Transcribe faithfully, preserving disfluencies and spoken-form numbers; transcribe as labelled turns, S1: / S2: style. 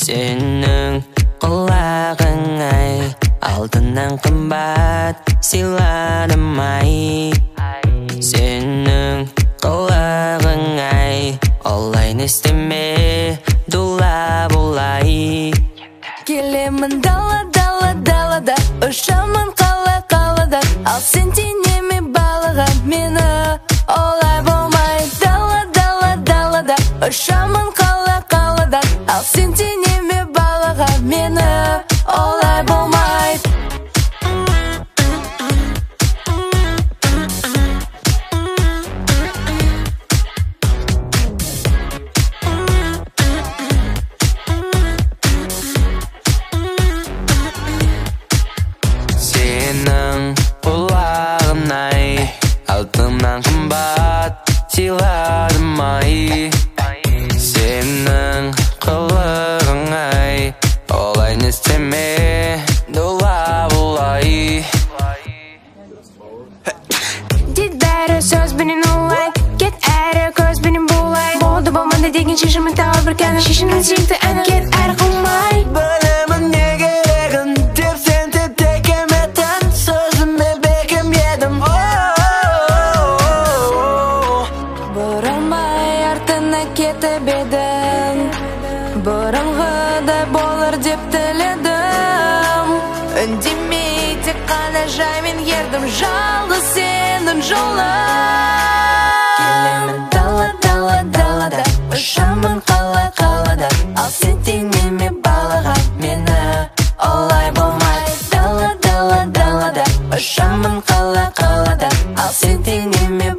S1: Сенің құлағың ай, алтыннан қымбат сыйладым ай. Сенің құлағың ай, олай нестеме дула болай.
S2: Келемін дала, дала, далада, ұшамын қала, қалада, ал сен теңеме балаға мені, олай болмай. Дала, дала, далада, ұшамын қала, қалада, ал сен теңеме балаға мені, олай болмай.
S1: Сенің құлағың ай, алтыннан қымбат сыйладым ай. Сенің қылығың ай, олай нестеме дула болай.
S2: Дед бәрі сөзбенен олай, кет әрі көзбенен болай. Болды болмады деген шешімін тауып бір кәні, шешімін сүйікті әні, кет әрі қылмай.
S1: Білемін не керегін деп сен тек еметін, сөзіме бекем едім.
S2: Бұрылмай артына кетіп едім, бұрынғыдай болар деп тіледім. Үндемей тек қана жаймен ердім, жалғыз сенің жолың. Келемін дала, дала, далада, ұшамын қала, қалада, ал сен теңеме балаға мені, олай болмай. Дала, дала, далада, ұшамын қала, қалада, ал сен теңеме